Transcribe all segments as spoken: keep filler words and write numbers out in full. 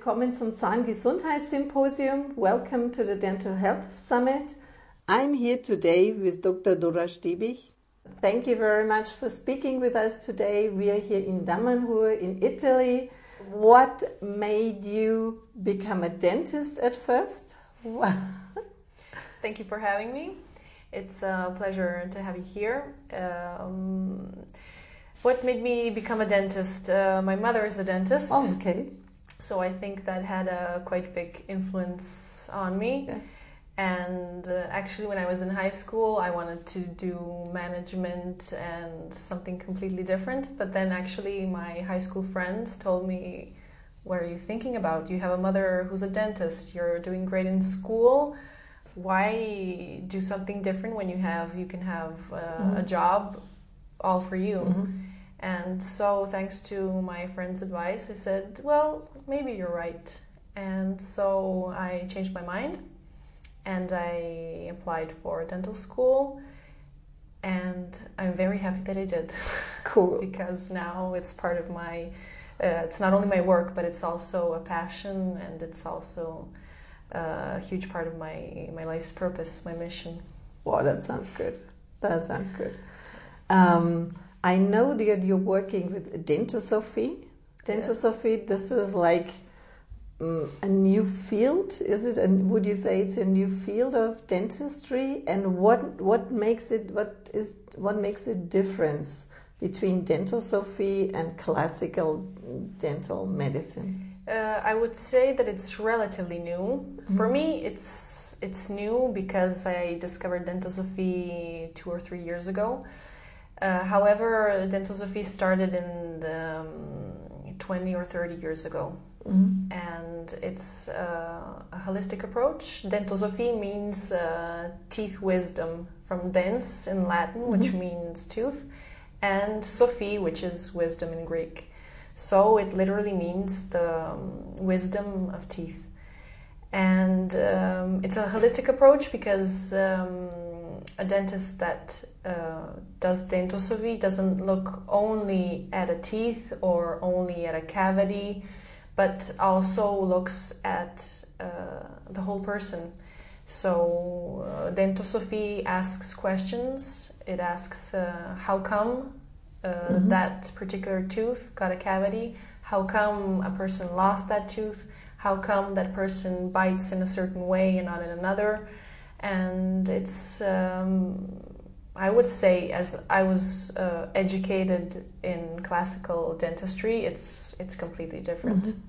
willkommen zum Zahngesundheitssymposium. Welcome to the Dental Health Summit. I'm here today with Doctor Dora Stebich. Thank you very much for speaking with us today. We are here in Damanhur in Italy. What made you become a dentist at first? Thank you for having me. It's a pleasure to have you here. Um, what made me become a dentist? Uh, my mother is a dentist. Oh, okay. So I think that had a quite big influence on me. Yeah. And uh, actually when I was in high school I wanted to do management and something completely different. But then actually my high school friends told me, what are you thinking about? You have a mother who's a dentist. You're doing great in school. Why do something different when you have you can have uh, mm-hmm. a job all for you? Mm-hmm. And so thanks to my friend's advice, I said, well, maybe you're right. And so I changed my mind and I applied for dental school. And I'm very happy that I did. Cool. Because now it's part of my, uh, it's not only my work, but it's also a passion, and it's also a huge part of my, my life's purpose, my mission. Wow, that sounds good. That sounds good. Um, I know that you're working with Dentosophy. Dentosophy, yes. This is like um, a new field. Is it? And would you say it's a new field of dentistry? And what what makes it? What is what makes it difference between Dentosophy and classical dental medicine? Uh, I would say that it's relatively new. Mm-hmm. For me, it's it's new because I discovered Dentosophy two or three years ago. Uh, however, Dentosophy started in the, um, twenty or thirty years ago. Mm-hmm. And it's uh, a holistic approach. Dentosophy means uh, teeth wisdom, from dens in Latin, mm-hmm. which means tooth, and Sophie, which is wisdom in Greek. So it literally means the um, wisdom of teeth. And um, it's a holistic approach because um, a dentist that uh, does Dentosophy doesn't look only at a teeth or only at a cavity, but also looks at uh, the whole person. So uh, Dentosophy asks questions. It asks uh, how come uh, mm-hmm. that particular tooth got a cavity, how come a person lost that tooth, how come that person bites in a certain way and not in another. And it's, um, I would say, as I was uh, educated in classical dentistry, it's it's completely different. Mm-hmm.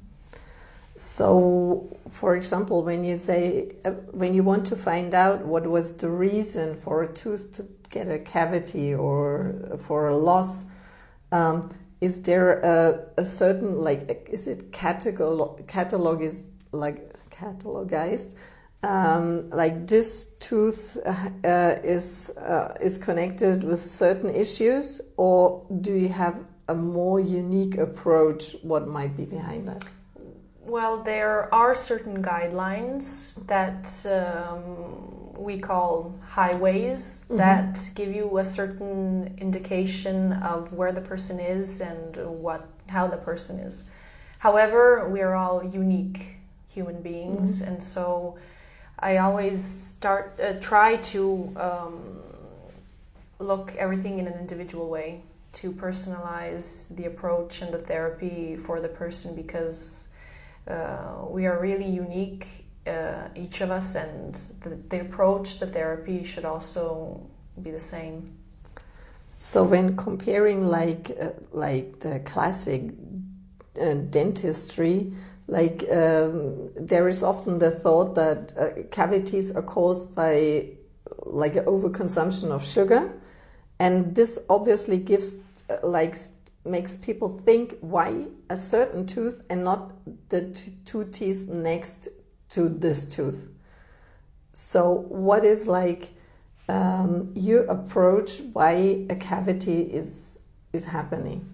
So, for example, when you say, uh, when you want to find out what was the reason for a tooth to get a cavity or for a loss, um, is there a, a certain, like, is it catalog, catalog is like catalogized? Um, like this tooth uh, is uh, is connected with certain issues, or do you have a more unique approach? What might be behind that? Well, there are certain guidelines that um, we call highways mm-hmm. that give you a certain indication of where the person is and what how the person is. However, we are all unique human beings, mm-hmm. and so I always start uh, try to um, look everything in an individual way, to personalize the approach and the therapy for the person, because uh, we are really unique, uh, each of us, and the, the approach, the therapy should also be the same. So when comparing like uh, like the classic uh, dentistry, like um, there is often the thought that uh, cavities are caused by like an overconsumption of sugar, and this obviously gives uh, like makes people think, why a certain tooth and not the t- two teeth next to this tooth. So what is like um, your approach why a cavity is is happening?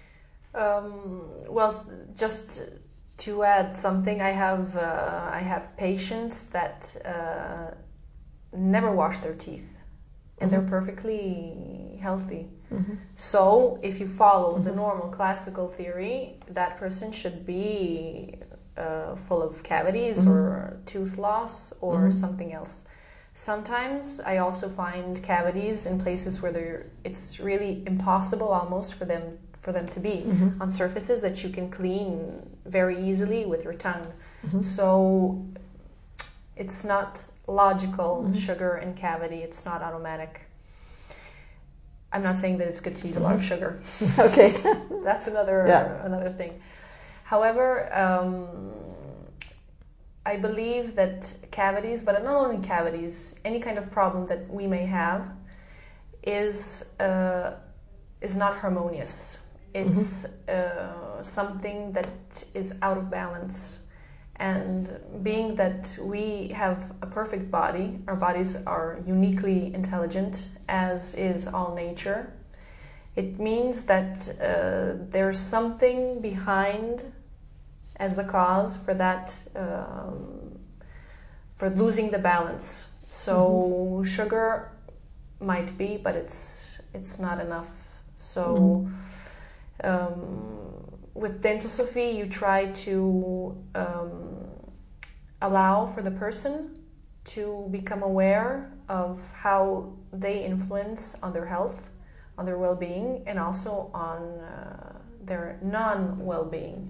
Um, well, just to add something, I have uh, I have patients that uh, never wash their teeth, and mm-hmm. they're perfectly healthy. Mm-hmm. So if you follow mm-hmm. the normal classical theory, that person should be uh, full of cavities Mm-hmm. or tooth loss or Mhm. something else. Sometimes I also find cavities in places where they're, it's really impossible almost for them for them to be, Mhm. on surfaces that you can clean very easily with your tongue. Mhm. So it's not logical, Mhm. sugar in cavity. It's not automatic. I'm not saying that it's good to eat a lot of sugar. Okay. That's another Yeah. another thing. However, um, I believe that cavities, but not only cavities, any kind of problem that we may have, is uh, is not harmonious. It's uh, something that is out of balance. And being that we have a perfect body, our bodies are uniquely intelligent, as is all nature, it means that uh, there's something behind as the cause for that, um, for losing the balance. So mm-hmm. sugar might be, but it's it's not enough. So mm-hmm. um, with Dentosophy, you try to um, allow for the person to become aware of how they influence on their health, on their well-being, and also on uh, their non-well-being.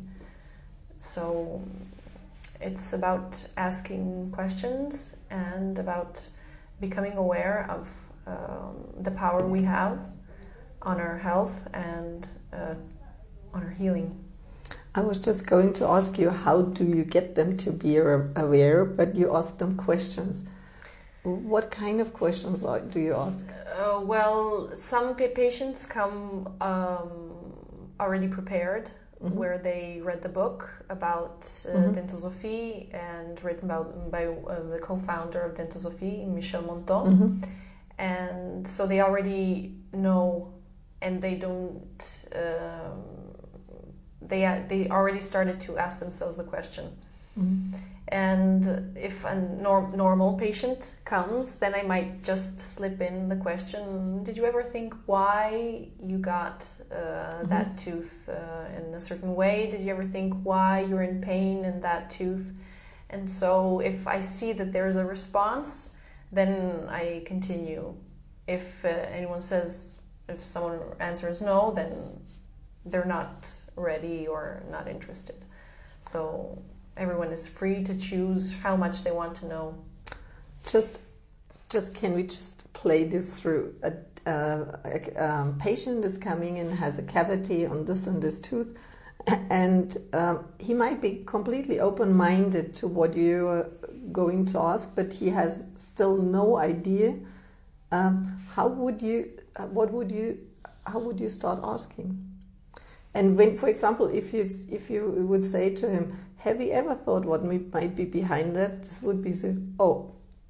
So it's about asking questions and about becoming aware of um, the power we have on our health and uh, on our healing. I was just going to ask you, how do you get them to be aware, but you ask them questions. What kind of questions do you ask? Uh, well, some patients come um, already prepared, mm-hmm. where they read the book about uh, mm-hmm. Dentosophy and written about, by uh, the co-founder of Dentosophy, Michel Monton. Mm-hmm. And so they already know, and they don't... Um, They they already started to ask themselves the question. Mm-hmm. And if a norm, normal patient comes, then I might just slip in the question, did you ever think why you got uh, mm-hmm. that tooth uh, in a certain way? Did you ever think why you're in pain in that tooth? And so if I see that there's a response, then I continue. If uh, anyone says, if someone answers no, then they're not ready or not interested. So everyone is free to choose how much they want to know. Just, just can we just play this through? A, uh, a um, patient is coming and has a cavity on this and this tooth, and um, he might be completely open-minded to what you're going to ask, but he has still no idea. Um, how would you? What would you? How would you start asking? And when, for example, if you if you would say to him, "Have you ever thought what might be behind that?" This would be so, "Oh,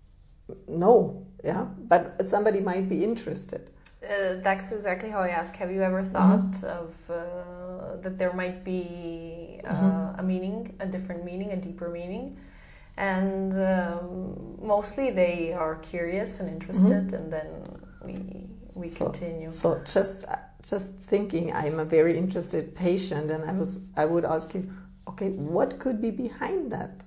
no, yeah." But somebody might be interested. Uh, that's exactly how I ask. Have you ever thought mm-hmm. of uh, that there might be uh, mm-hmm. a meaning, a different meaning, a deeper meaning? And um, mostly they are curious and interested, mm-hmm. and then we we so, continue. So just. Just thinking, I'm a very interested patient, and I was, I would ask you, okay, what could be behind that?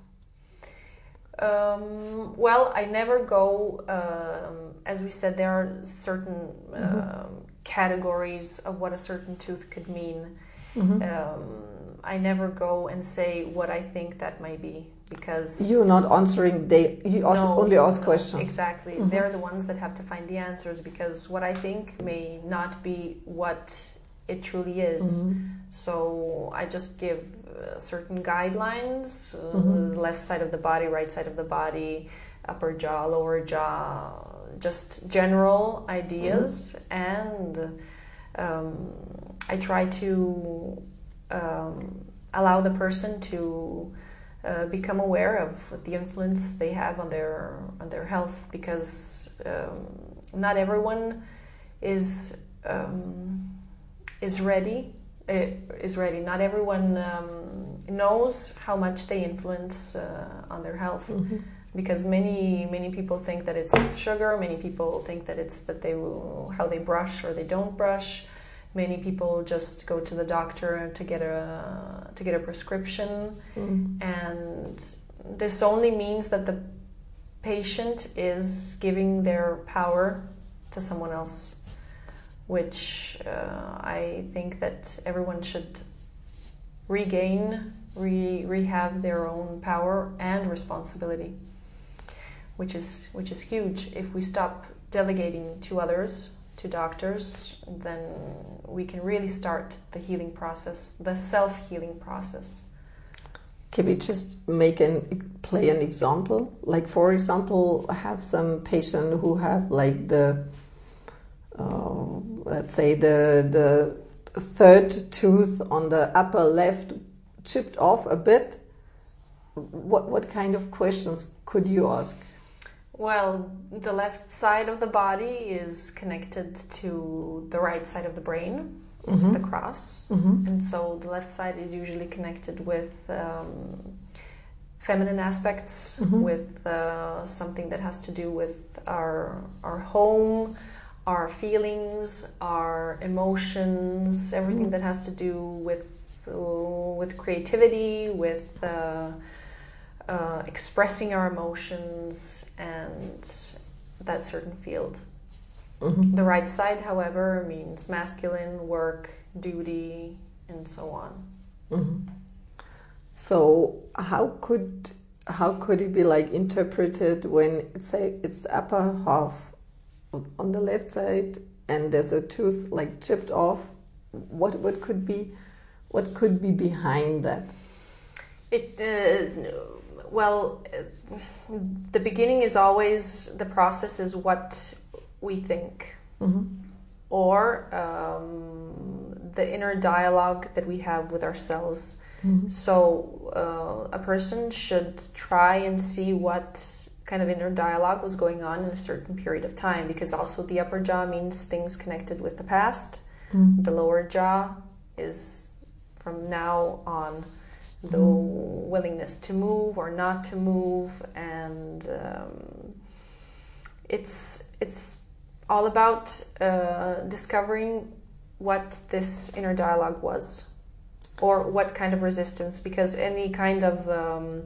Um, well, I never go. Um, as we said, there are certain uh, mm-hmm. categories of what a certain tooth could mean. Mm-hmm. Um, I never go and say what I think that might be, because you're not answering. They you ask, no, only ask no, questions. Exactly, mm-hmm. They're the ones that have to find the answers, because what I think may not be what it truly is. Mm-hmm. So I just give uh, certain guidelines: uh, mm-hmm. left side of the body, right side of the body, upper jaw, lower jaw, just general ideas, mm-hmm. and um, I try to. Um, allow the person to uh, become aware of the influence they have on their on their health, because um, not everyone is um, is ready uh, is ready. Not everyone um, knows how much they influence uh, on their health. Mm-hmm. Because many many people think that it's sugar. Many people think that it's that they will, how they brush or they don't brush. Many people just go to the doctor to get a to get a prescription, mm. and this only means that the patient is giving their power to someone else, which uh, I think that everyone should regain, re rehab their own power and responsibility, which is which is huge. If we stop delegating to others, to doctors, then we can really start the healing process, the self-healing process. Can we just make an play an example? Like, for example, have some patient who have like the uh, let's say the the third tooth on the upper left chipped off a bit. What what kind of questions could you ask? Well, the left side of the body is connected to the right side of the brain. It's mm-hmm. the cross. Mm-hmm. And so the left side is usually connected with um, feminine aspects, mm-hmm. with uh, something that has to do with our our home, our feelings, our emotions, everything mm-hmm. that has to do with, uh, with creativity, with... Uh, Uh, expressing our emotions and that certain field. Mm-hmm. The right side, however, means masculine, work, duty, and so on. Mm-hmm. So how could how could it be like interpreted when it's a, it's the upper half on the left side and there's a tooth like chipped off? What what could be what could be behind that? It. Uh, Well, the beginning is always, the process is what we think, mm-hmm. or um, the inner dialogue that we have with ourselves. Mm-hmm. So uh, a person should try and see what kind of inner dialogue was going on in a certain period of time, because also the upper jaw means things connected with the past. Mm-hmm. The lower jaw is from now on. The mm. willingness to move or not to move, and um, it's it's all about uh, discovering what this inner dialogue was, or what kind of resistance. Because any kind of um,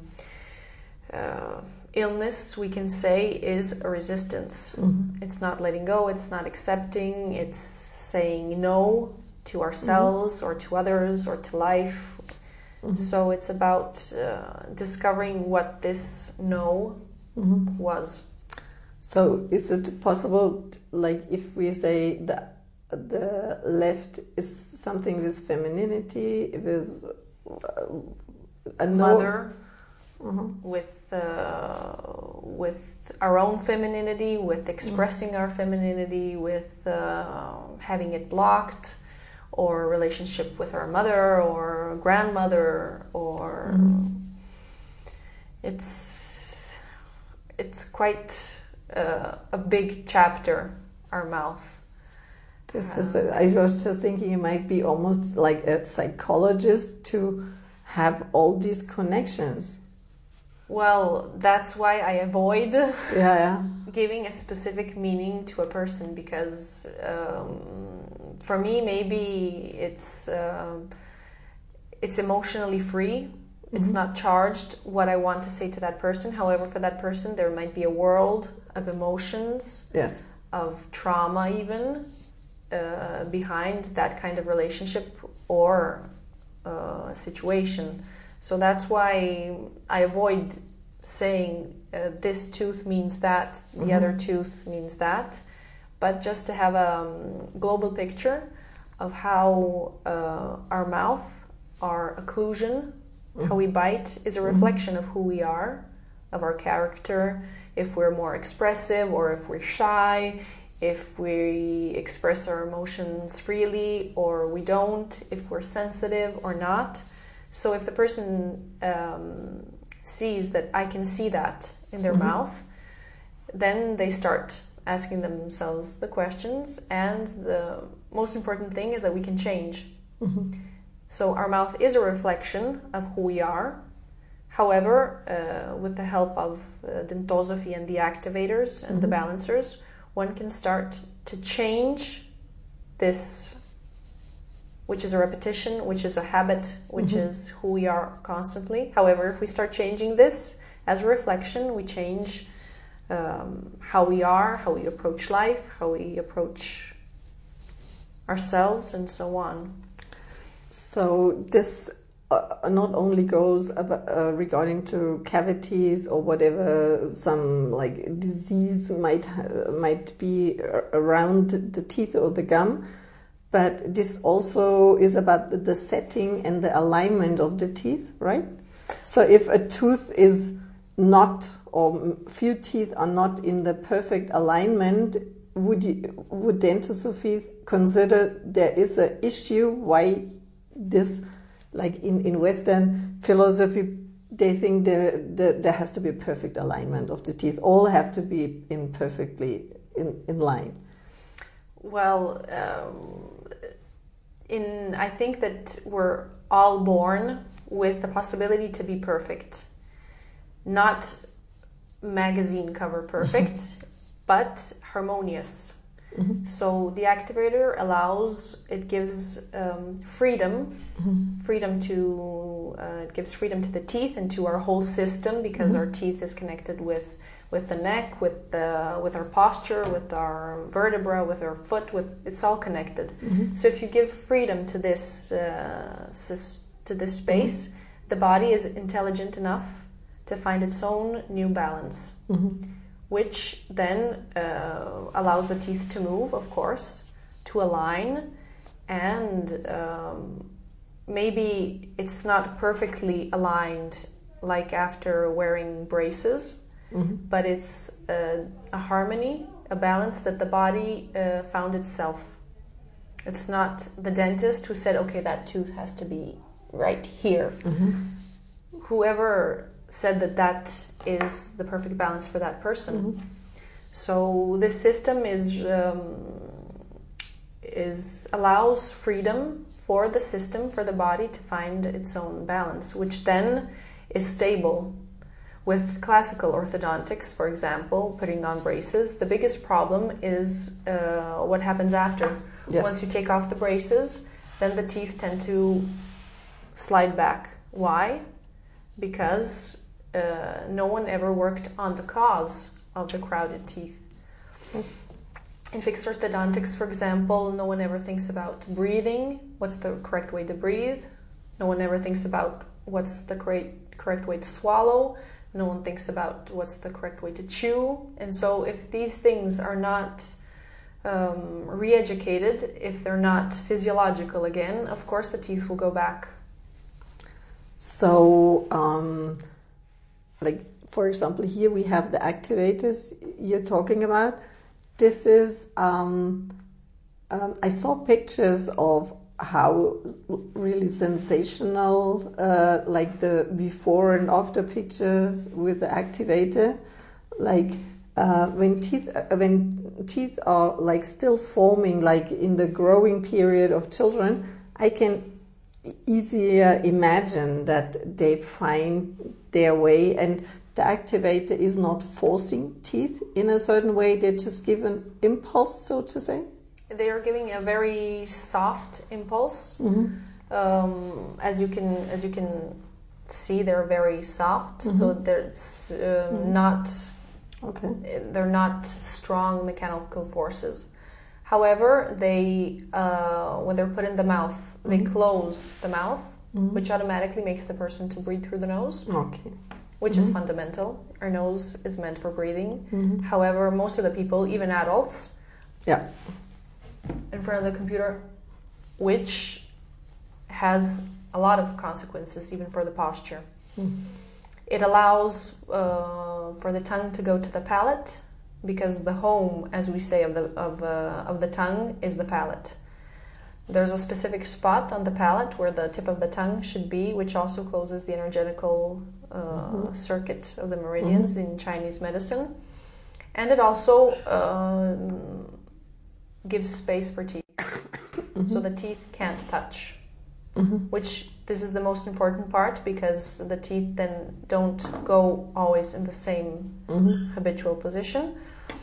uh, illness, we can say, is a resistance. Mm-hmm. It's not letting go. It's not accepting. It's saying no to ourselves, mm-hmm. or to others, or to life. Mm-hmm. So it's about uh, discovering what this no mm-hmm. was. So is it possible, like if we say the the left is something with femininity, with uh, a no, mother, mm-hmm. with uh, with our own femininity, with expressing mm-hmm. our femininity, with uh, having it blocked, or relationship with our mother or grandmother, or mm. it's it's quite uh, a big chapter, our mouth. This is a, I was just thinking it might be almost like a psychologist to have all these connections. Well, that's why I avoid yeah, yeah. giving a specific meaning to a person, because um, for me, maybe it's uh, it's emotionally free. Mm-hmm. It's not charged what I want to say to that person. However, for that person, there might be a world of emotions, yes, of trauma even uh, behind that kind of relationship or uh, situation. So that's why I avoid saying uh, this tooth means that, the mm-hmm. other tooth means that, but just to have a um, global picture of how uh, our mouth, our occlusion, mm-hmm. how we bite, is a reflection mm-hmm. of who we are, of our character, if we're more expressive or if we're shy, if we express our emotions freely or we don't, if we're sensitive or not. So if the person um, sees that I can see that in their mm-hmm. mouth, then they start asking themselves the questions, and the most important thing is that we can change. Mm-hmm. So our mouth is a reflection of who we are. However, uh, with the help of uh, Dentosophy and the activators and mm-hmm. the balancers, one can start to change this which is a repetition, which is a habit, which mm-hmm. is who we are constantly. However, if we start changing this as a reflection, we change um, how we are, how we approach life, how we approach ourselves, and so on. So this uh, not only goes about, uh, regarding to cavities or whatever some like disease might uh, might be around the teeth or the gum, but this also is about the setting and the alignment of the teeth, right? So if a tooth is not, or few teeth are not in the perfect alignment, would you, would Dentosophy consider there is an issue why this, like in, in Western philosophy, they think there, there there has to be a perfect alignment of the teeth. All have to be in perfectly in, in line. Well, um, in I think that we're all born with the possibility to be perfect. Not magazine cover perfect, but harmonious. Mm-hmm. So the activator allows, it gives um, freedom, mm-hmm. freedom to, uh, it gives freedom to the teeth and to our whole system, because mm-hmm. our teeth is connected with, with the neck, with the, with our posture, with our vertebra, with our foot, with, it's all connected. Mm-hmm. So if you give freedom to this, uh, to this space, mm-hmm. the body is intelligent enough to find its own new balance. Mm-hmm. Which then uh, allows the teeth to move, of course, to align, and um, maybe it's not perfectly aligned like after wearing braces, mm-hmm. but it's a, a harmony, a balance that the body uh, found itself. It's not the dentist who said, okay, that tooth has to be right here. Mm-hmm. Whoever said that that is the perfect balance for that person. Mm-hmm. So this system is um, is allows freedom for the system, for the body to find its own balance, which then is stable. With classical orthodontics, for example, putting on braces, the biggest problem is uh, what happens after. Yes. Once you take off the braces, then the teeth tend to slide back. Why? Because Uh, no one ever worked on the cause of the crowded teeth. Yes. In fixed orthodontics, for example, no one ever thinks about breathing. What's the correct way to breathe? No one ever thinks about what's the correct, correct way to swallow. No one thinks about what's the correct way to chew. And so if these things are not um, re-educated, if they're not physiological again, of course the teeth will go back. So, um like, for example, here we have the activators you're talking about. This is, um, um, I saw pictures of how really sensational, uh, like the before and after pictures with the activator. Like, uh, when teeth, uh, when teeth are like still forming, like in the growing period of children, I can easier imagine that they find their way, and the activator is not forcing teeth in a certain way. They just give an impulse, so to say. They are giving a very soft impulse. Mm-hmm. Um, as you can as you can see, they're very soft. Mm-hmm. So there's uh, mm-hmm. not okay. They're not strong mechanical forces. However, they uh, when they're put in the mouth, mm-hmm. they close the mouth, mm-hmm. which automatically makes the person to breathe through the nose. Okay. Which mm-hmm. is fundamental. Our nose is meant for breathing. Mm-hmm. However, most of the people, even adults, yeah, in front of the computer, which has a lot of consequences, even for the posture. Mm-hmm. It allows uh, for the tongue to go to the palate, because the home, as we say, of the of uh, of the tongue is the palate. There's a specific spot on the palate where the tip of the tongue should be, which also closes the energetical uh, mm-hmm. circuit of the meridians mm-hmm. in Chinese medicine. And it also uh, gives space for teeth. Mm-hmm. So the teeth can't touch. Mm-hmm. Which, this is the most important part, because the teeth then don't go always in the same mm-hmm. habitual position.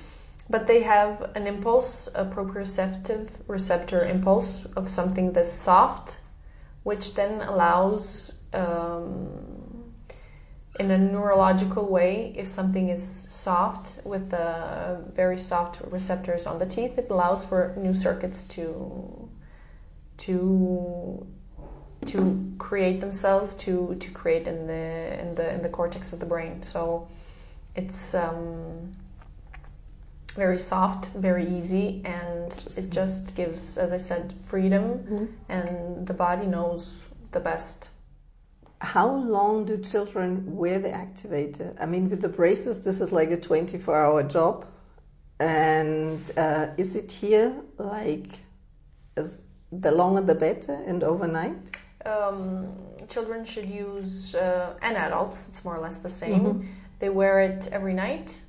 but they have an impulse, a proprioceptive receptor impulse of something that's soft, which then allows, um, in a neurological way, if something is soft with the very soft receptors on the teeth, it allows for new circuits to to to create themselves, to to create in the in the in the cortex of the brain. So it's um, very soft, very easy, and it just gives, as I said, freedom, mm-hmm. and the body knows the best. How long do children wear the activator? I mean, with the braces, this is like a twenty-four hour job. And uh, is it here like as the longer the better and overnight? Um, children should use, uh, and adults, it's more or less the same. Mm-hmm. They wear it every night,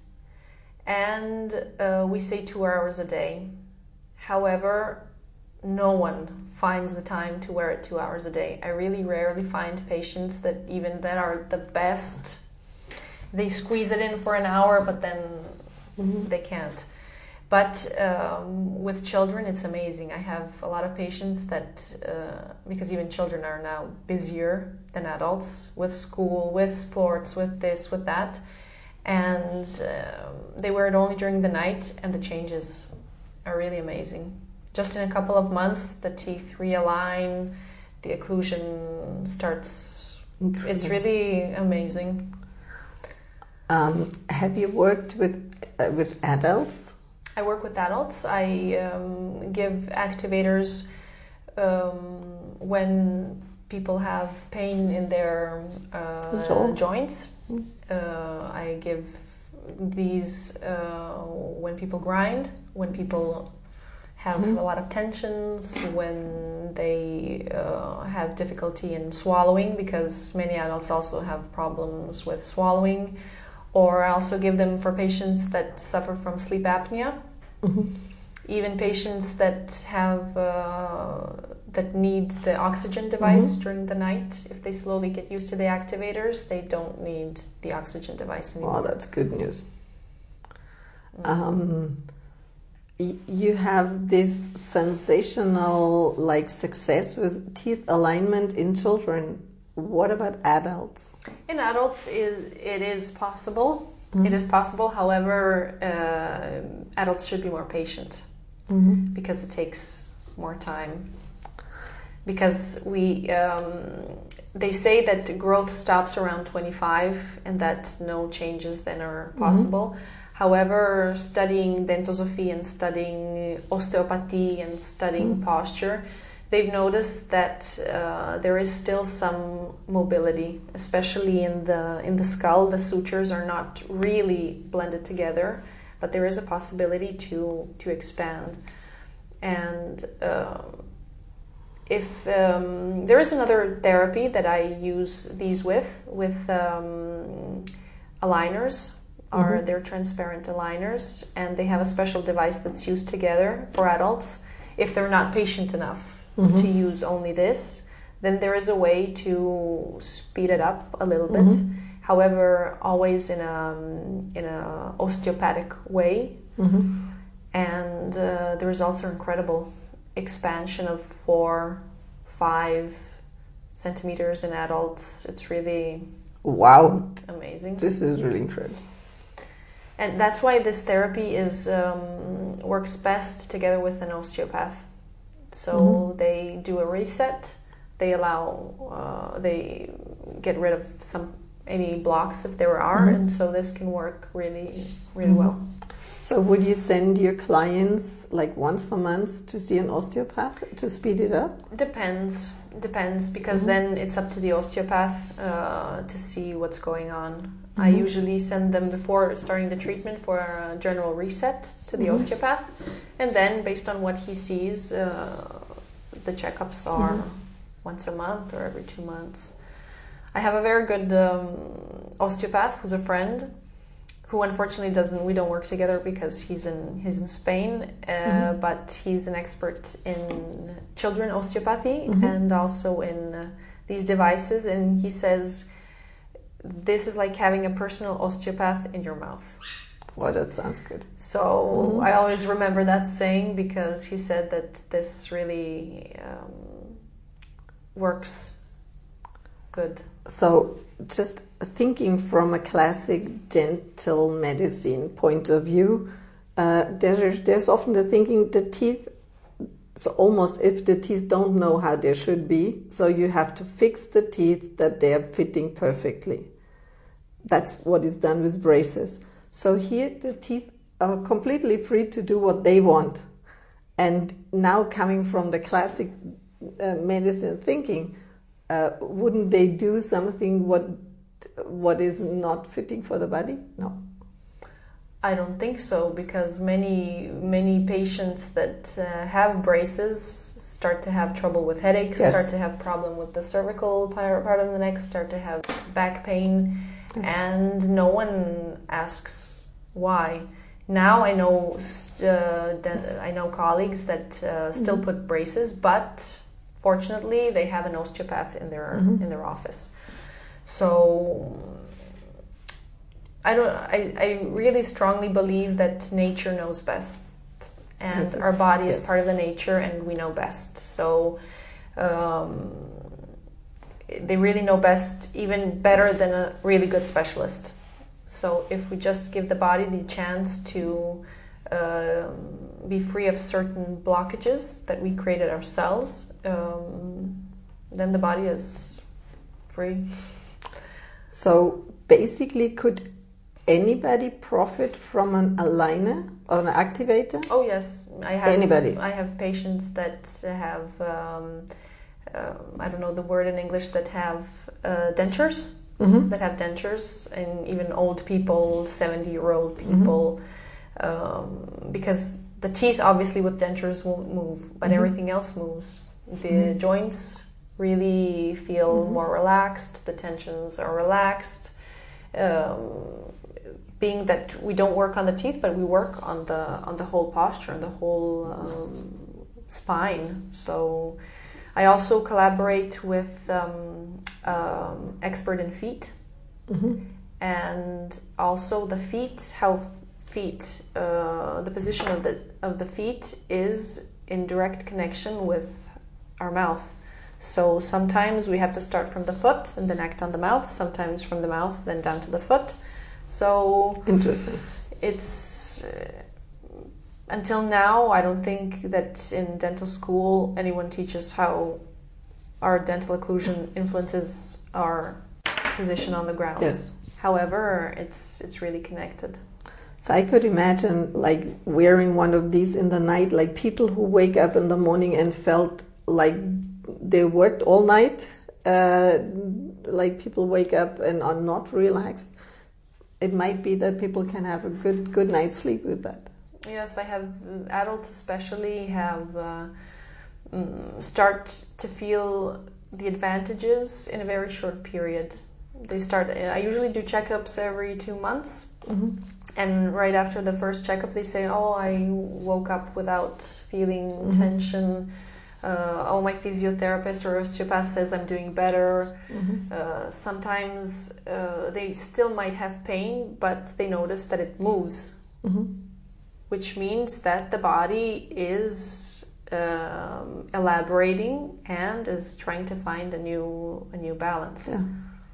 and uh, we say two hours a day. However, no one finds the time to wear it two hours a day. I really rarely find patients that even that are the best. They squeeze it in for an hour, but then mm-hmm. they can't. But um, with children, it's amazing. I have a lot of patients that, uh, because even children are now busier than adults with school, with sports, with this, with that. And uh, they wear it only during the night, and the changes are really amazing. Just in a couple of months, the teeth realign, the occlusion starts. Incredible. It's really amazing. Um, have you worked with uh, with adults? I work with adults. I um, give activators um, when people have pain in their uh, joints. Uh, I give these uh, when people grind, when people have mm-hmm. a lot of tensions, when they uh, have difficulty in swallowing, because many adults also have problems with swallowing. Or I also give them for patients that suffer from sleep apnea. Mm-hmm. Even patients that have uh, that need the oxygen device mm-hmm. during the night. If they slowly get used to the activators, they don't need the oxygen device anymore. Oh, that's good news. Mm-hmm. Um, y- you have this sensational like success with teeth alignment in children. What about adults? In adults, it, it is possible. Mm-hmm. It is possible. However, uh, adults should be more patient mm-hmm. because it takes more time. Because we, um, they say that growth stops around twenty-five, and that no changes then are possible. Mm-hmm. However, studying dentosophy and studying osteopathy and studying mm-hmm. posture, they've noticed that uh, there is still some mobility, especially in the in the skull. The sutures are not really blended together, but there is a possibility to to expand. And uh, if um, there is another therapy that I use these with, with um, aligners, or mm-hmm. they're transparent aligners, and they have a special device that's used together for adults. If they're not patient enough Mm-hmm. to use only this, then there is a way to speed it up a little bit. Mm-hmm. However, always in a in a osteopathic way, mm-hmm. and uh, the results are incredible. Expansion of four, five centimeters in adults. It's really wow, amazing. This is really incredible. And that's why this therapy is um, works best together with an osteopath. So mm-hmm. they do a reset. They allow, uh, they get rid of some any blocks if there are, mm-hmm. and so this can work really, really mm-hmm. well. So would you send your clients like once a month to see an osteopath to speed it up? Depends, depends, because mm-hmm. then it's up to the osteopath uh, to see what's going on. Mm-hmm. I usually send them before starting the treatment for a general reset to the mm-hmm. osteopath, and then based on what he sees, uh, the checkups are mm-hmm. once a month or every two months. I have a very good um, osteopath who's a friend, who unfortunately doesn't, we don't work together because he's in he's in Spain, uh, mm-hmm. but he's an expert in children osteopathy mm-hmm. and also in uh, these devices, and he says this is like having a personal osteopath in your mouth. Well, that sounds good. So Mm-hmm. I always remember that saying because he said that this really um, works good. So just thinking from a classic dental medicine point of view, uh, there's, there's often the thinking the teeth, so almost if the teeth don't know how they should be, so you have to fix the teeth that they are fitting perfectly. That's what is done with braces. So here the teeth are completely free to do what they want. And now coming from the classic uh, medicine thinking, uh, wouldn't they do something what what is not fitting for the body? No. I don't think so, because many many patients that uh, have braces start to have trouble with headaches, Yes. start to have problem with the cervical part part of the neck, start to have back pain, Yes. and no one asks why. Now I know uh, den- I know colleagues that uh, still Mm-hmm. put braces, but fortunately they have an osteopath in their Mm-hmm. in their office. So I don't. I, I really strongly believe that nature knows best, and Okay. our body Yes. is part of the nature, and we know best. So um, they really know best, even better than a really good specialist. So if we just give the body the chance to um, be free of certain blockages that we created ourselves, um, then the body is free. So basically, could anybody profit from an aligner or an activator? Oh yes, I have. Anybody. I have patients that have. Um, uh, I don't know the word in English, that have uh, dentures. Mm-hmm. That have dentures, and even old people, seventy-year-old people, mm-hmm. um, because the teeth obviously with dentures won't move, but mm-hmm. everything else moves. The mm-hmm. joints really feel mm-hmm. more relaxed. The tensions are relaxed. Um, being that we don't work on the teeth, but we work on the on the whole posture and the whole um, spine. So I also collaborate with um, um, expert in feet, mm-hmm. and also the feet. How feet, uh, the position of the of the feet is in direct connection with our mouth. So sometimes we have to start from the foot and then act on the mouth. Sometimes from the mouth, then down to the foot. So interesting. It's uh, until now, I don't think that in dental school anyone teaches how our dental occlusion influences our position on the ground. Yes. However, it's it's really connected. So I could imagine like wearing one of these in the night, like people who wake up in the morning and felt like they worked all night, uh, like people wake up and are not relaxed. It might be that people can have a good good night's sleep with that. Yes, I have adults especially have uh, start to feel the advantages in a very short period. They start. I usually do checkups every two months, mm-hmm. and right after the first checkup, they say, "Oh, I woke up without feeling mm-hmm. tension." Uh, oh, my physiotherapist or osteopath says I'm doing better. Mm-hmm. Uh, sometimes uh, they still might have pain, but they notice that it moves, mm-hmm. which means that the body is um, elaborating and is trying to find a new a new balance. Yeah.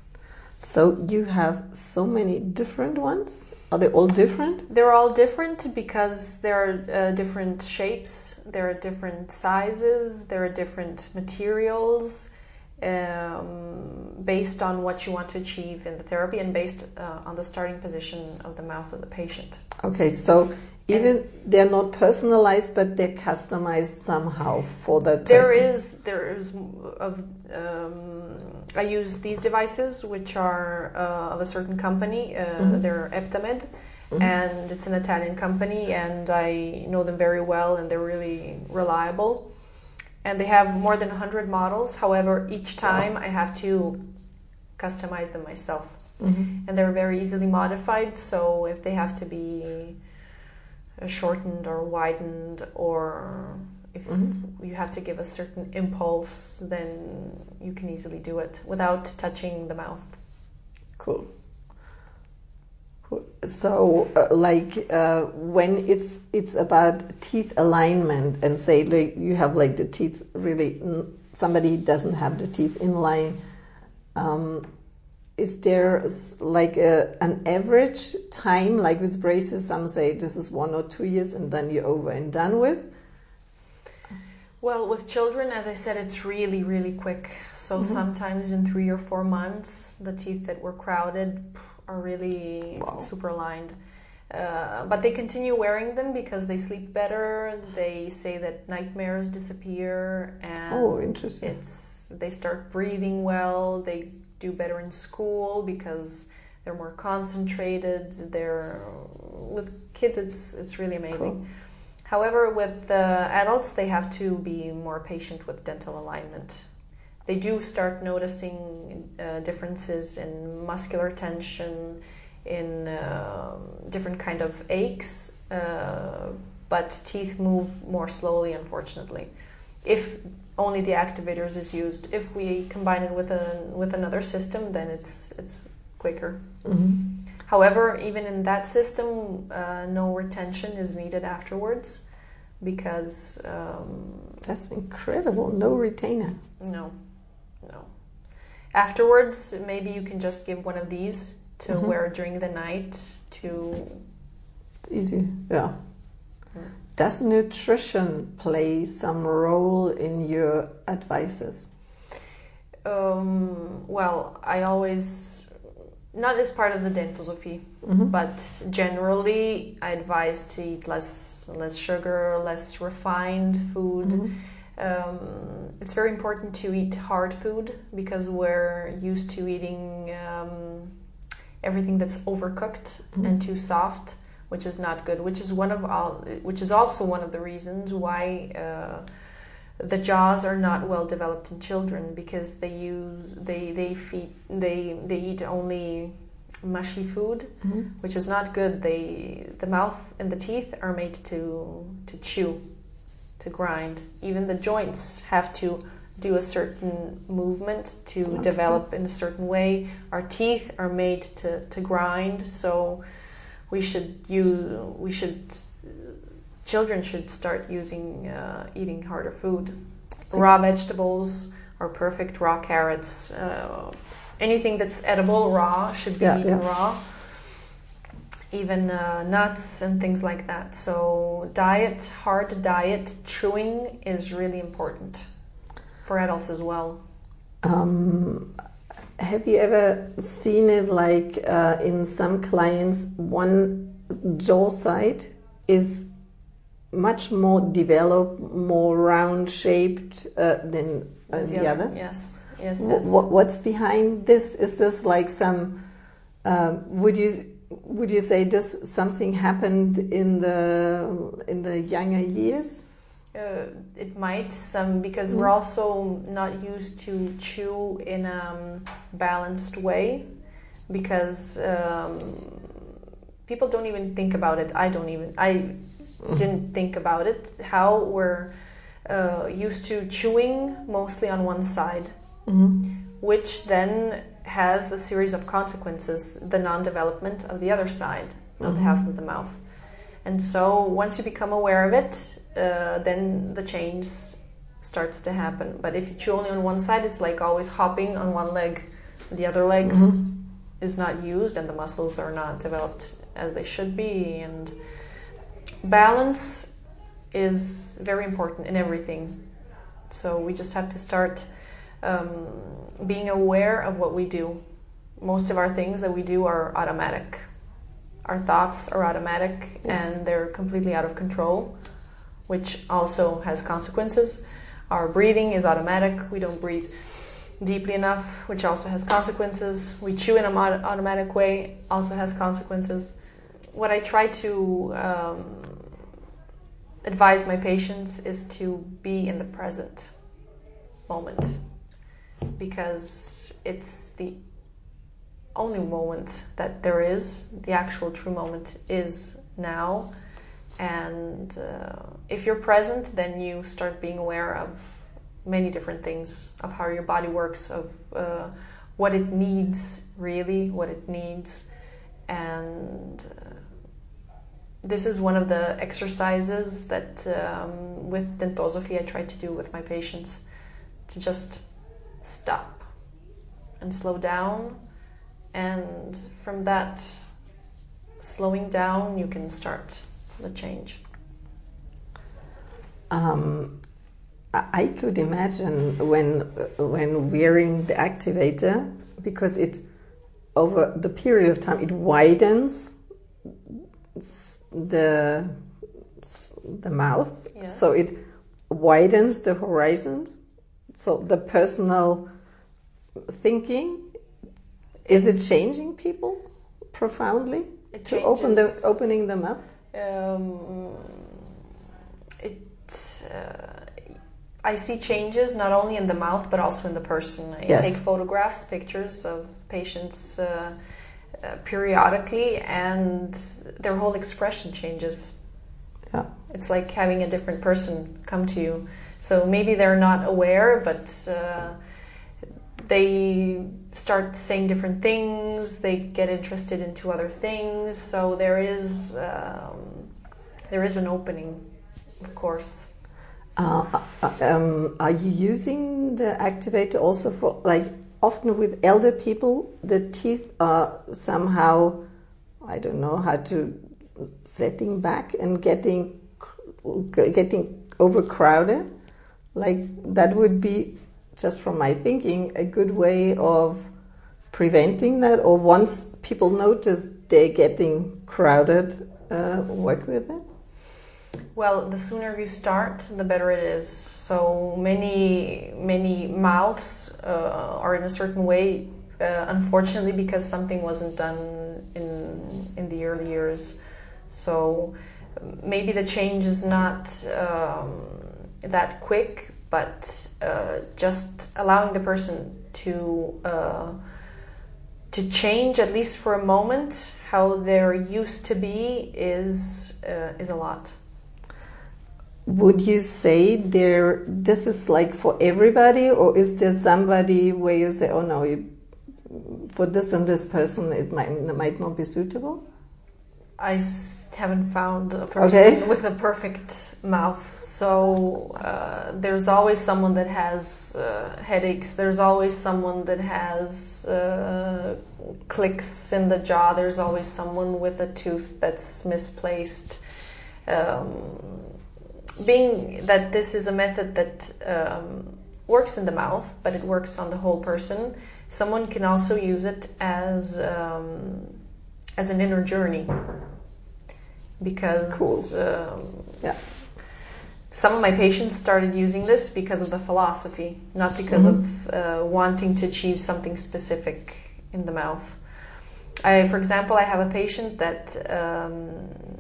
So you have so many different ones? Are they all different? They're all different because there are uh, different shapes, there are different sizes, there are different materials, um, based on what you want to achieve in the therapy and based uh, on the starting position of the mouth of the patient. Okay, so even and they're not personalized, but they're customized somehow for that person. There is, there is of. Um, I use these devices, which are uh, of a certain company. Uh, mm-hmm. They're Eptamed, mm-hmm. and it's an Italian company, and I know them very well, and they're really reliable. And they have more than one hundred models. However, each time wow. I have to customize them myself. Mm-hmm. And they're very easily modified, so if they have to be shortened or widened, or if mm-hmm. you have to give a certain impulse, then you can easily do it without touching the mouth. Cool. Cool. so uh, like uh, when it's it's about teeth alignment, and say like you have like the teeth really, somebody doesn't have the teeth in line. Um, is there like a, an average time, like with braces? Some say this is one or two years, and then you're over and done with. Well, with children, as I said, it's really, really quick. So mm-hmm. sometimes in three or four months, the teeth that were crowded are really wow. super aligned. Uh, but they continue wearing them because they sleep better. They say that nightmares disappear, and oh, interesting. It's they start breathing well. They do better in school because they're more concentrated. They're with kids. It's it's really amazing. Cool. However, with uh, adults, they have to be more patient with dental alignment. They do start noticing uh, differences in muscular tension, in uh, different kind of aches, uh, but teeth move more slowly, unfortunately. If only the activators is used. If we combine it with a with another system, then it's it's quicker. Mm-hmm. However, even in that system, uh, no retention is needed afterwards, because um, that's incredible. No retainer. No, no. Afterwards, maybe you can just give one of these to mm-hmm. wear during the night. To it's easy, yeah. Mm. Does nutrition play some role in your advices? Um, well, I always. Not as part of the Dentosophie, mm-hmm. but generally I advise to eat less less sugar, less refined food. Mm-hmm. Um, it's very important to eat hard food because we're used to eating um, everything that's overcooked mm-hmm. and too soft, which is not good. Which is one of all, which is also one of the reasons why. Uh, The jaws are not well developed in children, because they use they they feed they they eat only mushy food, mm-hmm. which is not good. They the mouth and the teeth are made to to chew, to grind. Even the joints have to do a certain movement to okay. develop in a certain way. Our teeth are made to, to grind, so we should use we should. Children should start using, uh, eating harder food. Raw vegetables are perfect. Raw carrots, uh, anything that's edible raw should be yeah, eaten yeah. raw. Even uh, nuts and things like that. So diet, hard diet, chewing is really important for adults as well. Um, have you ever seen it like uh, in some clients, one jaw side is much more developed, more round shaped uh, than uh, the, the other. other. Yes, yes. yes. W- what's behind this? Is this like some? Um, would you would you say this something happened in the in the younger years? Uh, it might some because mm. we're also not used to chew in a um, balanced way, because um, people don't even think about it. I don't even I. didn't think about it, how we're uh, used to chewing mostly on one side, mm-hmm. which then has a series of consequences, the non-development of the other side, not mm-hmm. half of the mouth. And so once you become aware of it, uh, then the change starts to happen. But if you chew only on one side, it's like always hopping on one leg. The other leg mm-hmm. is not used, and the muscles are not developed as they should be. And balance is very important in everything. So we just have to start um, being aware of what we do. Most of our things that we do are automatic. Our thoughts are automatic, yes. and they're completely out of control, which also has consequences. Our breathing is automatic. We don't breathe deeply enough, which also has consequences. We chew in an automatic way, also has consequences. What I try to um, advise my patients is to be in the present moment, because it's the only moment that there is. The actual true moment is now, and uh, if you're present, then you start being aware of many different things, of how your body works, of uh, what it needs, really, what it needs. and uh, this is one of the exercises that um, with Dentosophy I try to do with my patients, to just stop and slow down, and from that slowing down you can start the change. Um, I could imagine when when wearing the activator, because it over the period of time it widens the the mouth, yes. So it widens the horizons. So the personal thinking, is it changing people profoundly It to open the changes. opening them up? Um, it. Uh, I see changes not only in the mouth but also in the person. I Yes. take photographs, pictures of patients uh, uh, periodically, and their whole expression changes. Yeah. It's like having a different person come to you. So maybe they're not aware, but uh, they start saying different things. They get interested into other things. So there is um, there is an opening, of course. Uh, um, are you using the activator also for, like, often with elder people, the teeth are somehow, I don't know how to, setting back and getting getting overcrowded? Like, that would be, just from my thinking, a good way of preventing that, or once people notice they're getting crowded, uh, work with it? Well, the sooner you start, the better it is. So many, many mouths uh, are in a certain way, uh, unfortunately, because something wasn't done in in the early years. So maybe the change is not um, that quick, but uh, just allowing the person to uh, to change, at least for a moment, how they're used to be is uh, is a lot. Would you say there this is like for everybody, or is there somebody where you say, oh no, you, for this and this person it might, it might not be suitable? I s- haven't found a person Okay. with a perfect mouth. So uh, there's always someone that has uh, headaches. There's always someone that has uh, clicks in the jaw. There's always someone with a tooth that's misplaced. Um, being that this is a method that um, works in the mouth, but it works on the whole person, someone can also use it as um, as an inner journey. Because Cool. um, Yeah. some of my patients started using this because of the philosophy, not because Mhm. of uh, wanting to achieve something specific in the mouth. I, for example, I have a patient that um,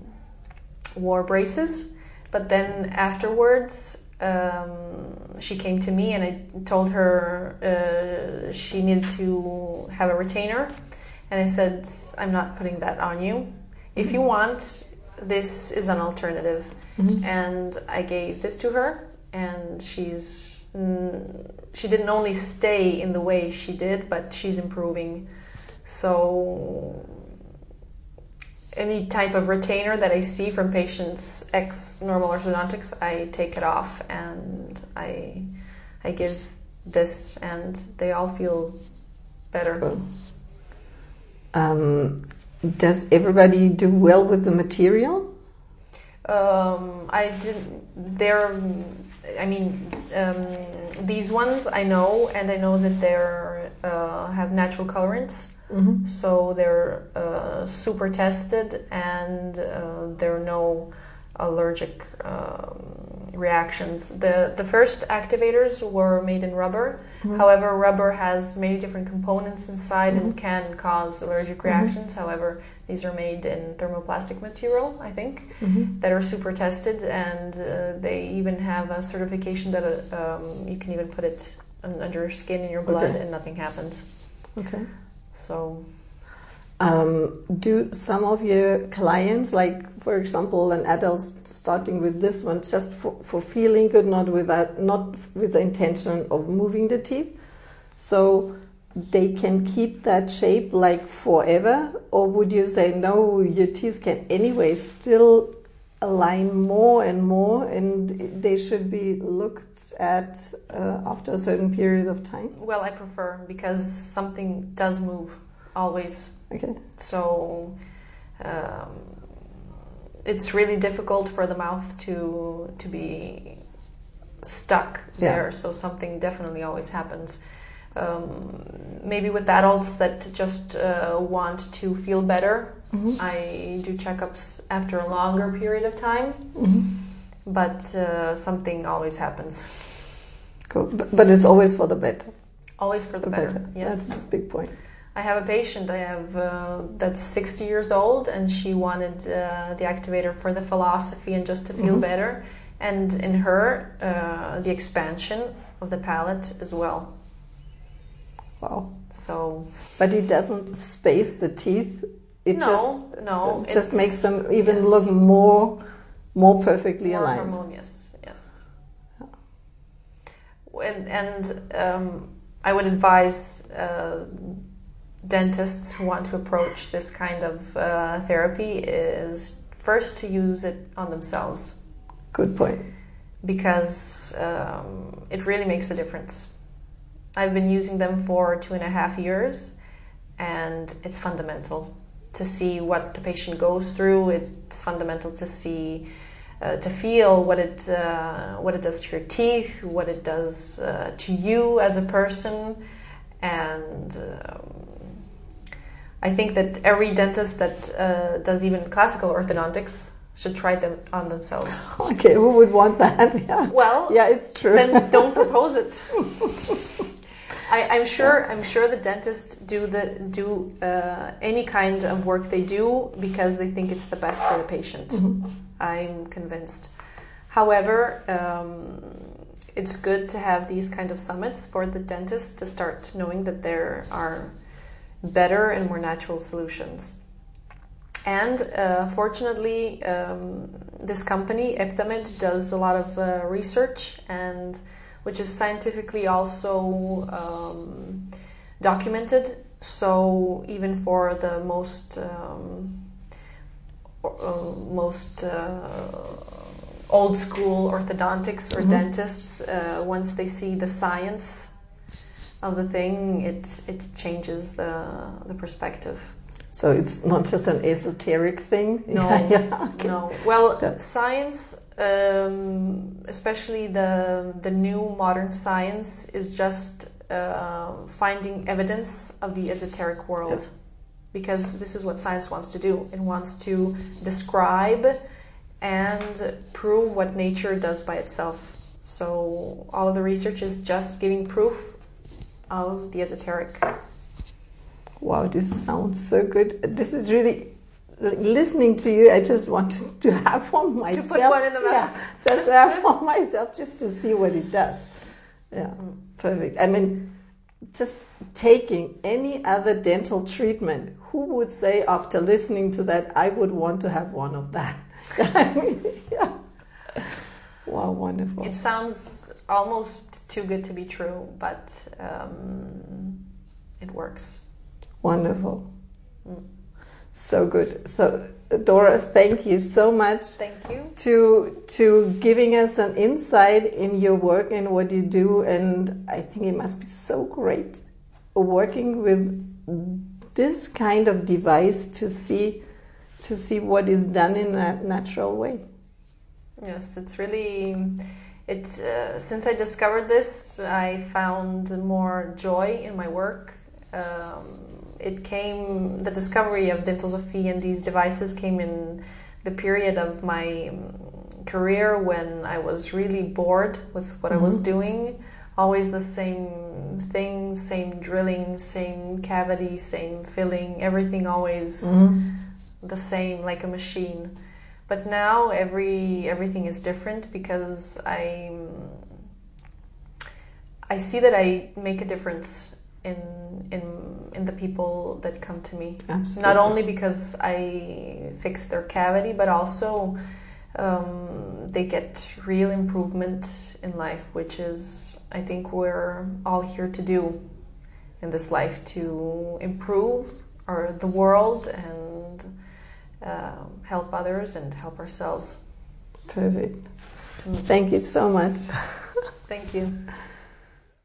wore braces, but then afterwards um, she came to me and I told her uh, she needed to have a retainer, and I said, I'm not putting that on you. If you want, this is an alternative. Mhm. And I gave this to her, and she's mm, she didn't only stay in the way she did, but she's improving. So any type of retainer that I see from patients ex normal orthodontics, I take it off and I I give this, and they all feel better. Cool. Um, does everybody do well with the material? Um, I didn't. They're. I mean, um, these ones I know, and I know that they're uh, have natural colorants, Mm-hmm. so they're uh, super tested, and uh, there are no allergic um, reactions. The the first activators were made in rubber. Mhm. However, rubber has many different components inside Mhm. and can cause allergic reactions. However, these are made in thermoplastic material, I think, Mm-hmm. that are super tested, and uh, they even have a certification that uh, um, you can even put it un- under your skin in your blood, Okay. and nothing happens. Okay. So Um, do some of your clients, like for example, an adult starting with this one, just for, for feeling good, not without, not with the intention of moving the teeth? So they can keep that shape like forever, or would you say no, your teeth can anyway still align more and more, and they should be looked at uh, after a certain period of time? Well, I prefer, because something does move always. Okay. So um, it's really difficult for the mouth to to be stuck there. Yeah. So something definitely always happens. Um, maybe with adults that just uh, want to feel better, mm-hmm. I do checkups after a longer period of time, mm-hmm. but uh, something always happens. Cool. But, but it's always for the better. Always for the, the better. better. Yes, that's a big point. I have a patient I have uh, that's sixty years old, and she wanted uh, the activator for the philosophy and just to feel mm-hmm. better, and in her uh, the expansion of the palate as well. Wow. So, but it doesn't space the teeth. It no, just no, it just makes them even yes. look more, more perfectly more aligned. Harmonious. Yes. Yeah. And and um, I would advise uh, dentists who want to approach this kind of uh, therapy is first to use it on themselves. Good point. Because um, it really makes a difference. I've been using them for two and a half years, and it's fundamental to see what the patient goes through. It's fundamental to see, uh, to feel what it uh, what it does to your teeth, what it does uh, to you as a person, and um, I think that every dentist that uh, does even classical orthodontics should try them on themselves. Okay, who would want that? Yeah. Well, yeah, it's true. Then don't propose it. I, I'm sure. I'm sure the dentists do the do uh, any kind of work they do because they think it's the best for the patient. Mm-hmm. I'm convinced. However, um, it's good to have these kind of summits for the dentists to start knowing that there are better and more natural solutions. And uh, fortunately, um, this company, Eptamed, does a lot of uh, research, and which is scientifically also um, documented. So even for the most um, uh, most uh, old school orthodontics or mm-hmm. dentists, uh, once they see the science of the thing, it it changes the the perspective. So it's not just an esoteric thing? No, yeah, yeah, okay. no. Well, yeah. Science, um, especially the the new modern science, is just uh, finding evidence of the esoteric world. Yes. Because this is what science wants to do. It wants to describe and prove what nature does by itself. So all of the research is just giving proof of the esoteric. Wow, this sounds so good. This is really, listening to you, I just wanted to have one myself. To put one in the mouth. Yeah, just to have one myself, just to see what it does. Yeah, mm. Perfect. I mean, just taking any other dental treatment, who would say after listening to that, I would want to have one of that? I mean, yeah. Wow, wonderful. It sounds almost too good to be true, but um, it works. Wonderful. Mm. So good. So, Dora, thank you so much. Thank you. To, to giving us an insight in your work and what you do. And I think it must be so great working with this kind of device to see, to see what is done in a natural way. Yes, it's really... It, uh, since I discovered this, I found more joy in my work. Um, it came, the discovery of Dentosophy and these devices came in the period of my career when I was really bored with what mm-hmm. I was doing. Always the same thing, same drilling, same cavity, same filling, everything always mm-hmm. the same, like a machine. But now every everything is different because I I see that I make a difference in in in the people that come to me. Absolutely. Not only because I fix their cavity, but also um, they get real improvement in life, which is I think we're all here to do. in this life to improve our, the world and uh, help others and help ourselves. Perfect. Thank you so much. Thank you.